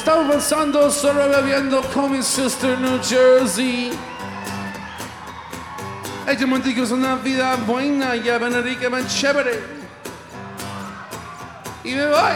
Estaba pasando solo bebiendo con mi sister New Jersey. Ella me dijo es una vida buena, ya ven rica, ven chévere. Y me voy.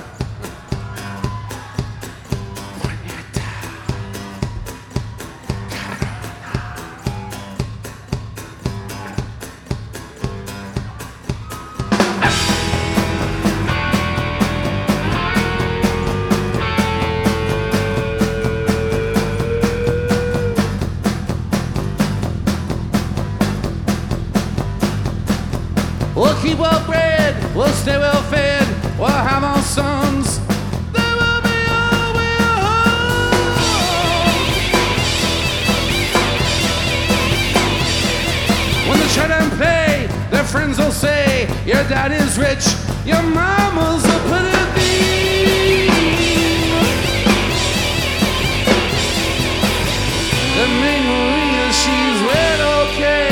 We'll keep well bred, we'll stay well fed, we'll have our sons. They will be all we'll hold. When they try and play, their friends will say, your dad is rich, your mama's a pretty thief. The main Maria, she's well okay.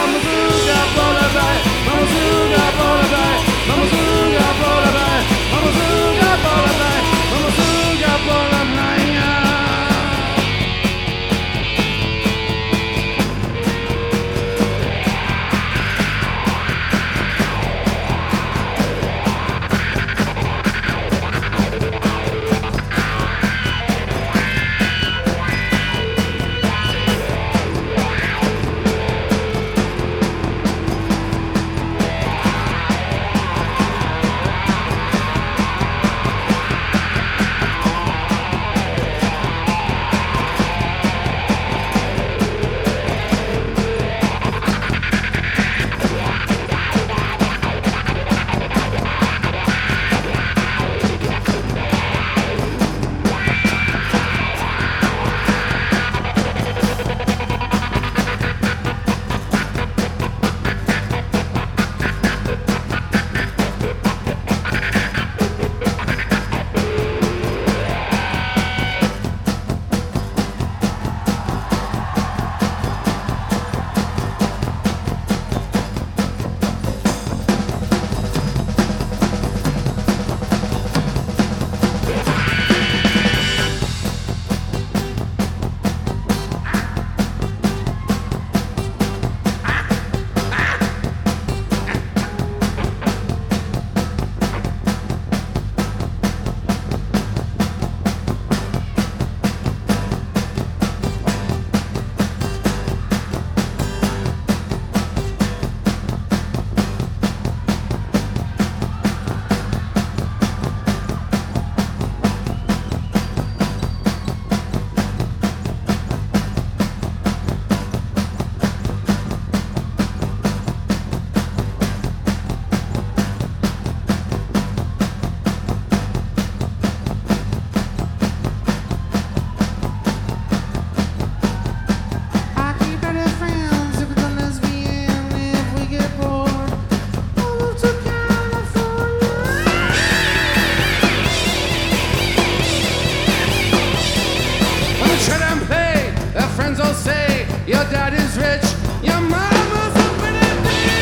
Your dad is rich, your mama's a pretty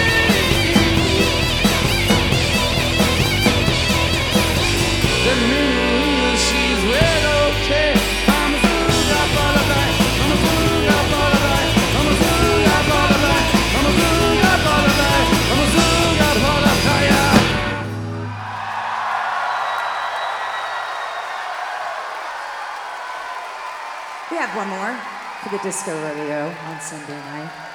thing. The moon, she's red, okay. I'm a sugar butterfly, I'm a sugar butterfly, I'm a sugar butterfly, I'm a sugar butterfly, I'm a sugar butterfly, yeah. We have one more for the disco rodeo on Sunday night.